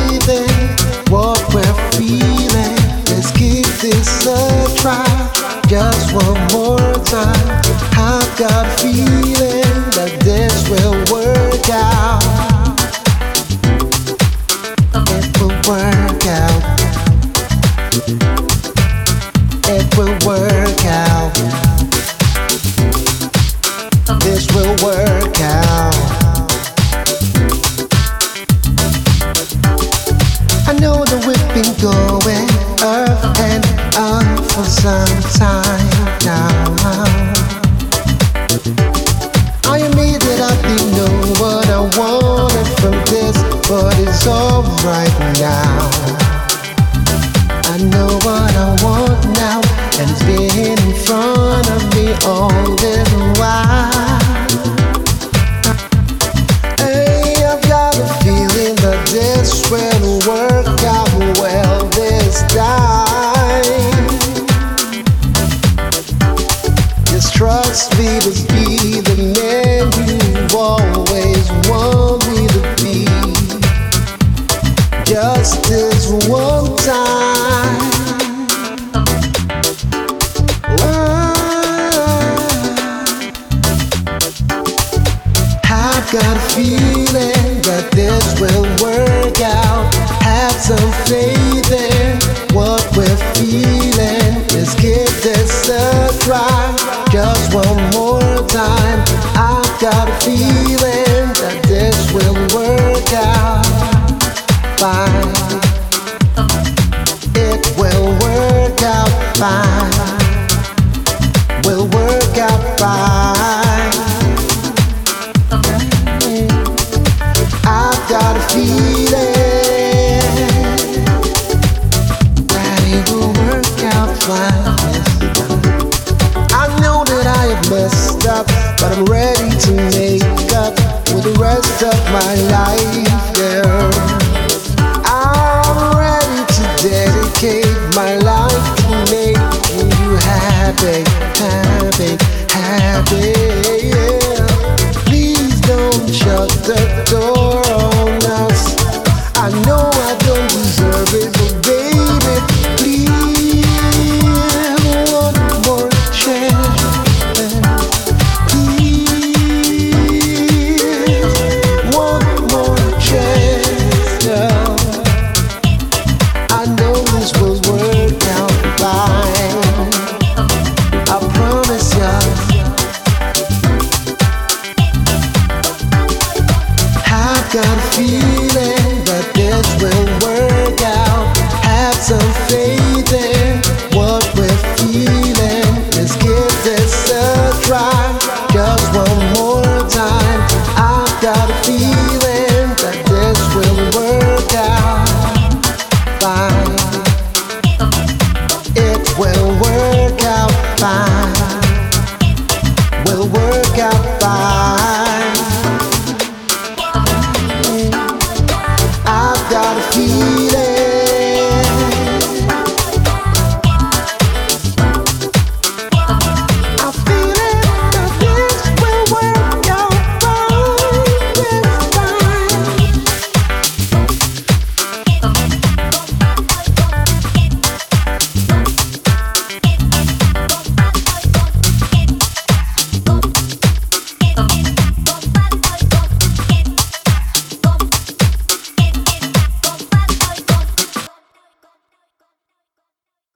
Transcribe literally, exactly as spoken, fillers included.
breathing, what we're feeling. Let's give this a try, just one more time. I've got a feeling that this will work out. It will work out. It will work out. This will work out. I know that we've been going up and up for some time now. I immediately know what I wanted from this, but it's alright now. I know what I want now, and it's been in front of me all this while. Hey, I've got a feeling that this will work out well this time. Just trust me to be the man you always want me to be. Just this one time. I've got a feeling that this will work out. Have some faith in what we're feeling. Let's give this a try, just one more time. I've got a feeling that this will work out fine. It will work out fine. Will work out fine. I've got a feeling that it will work out fine. I know that I have messed up, but I'm ready to make up with the rest of my life, girl. I'm ready to dedicate my life to making you happy, happy, happy, yeah. Please don't shut the door on us. I know I don't deserve it,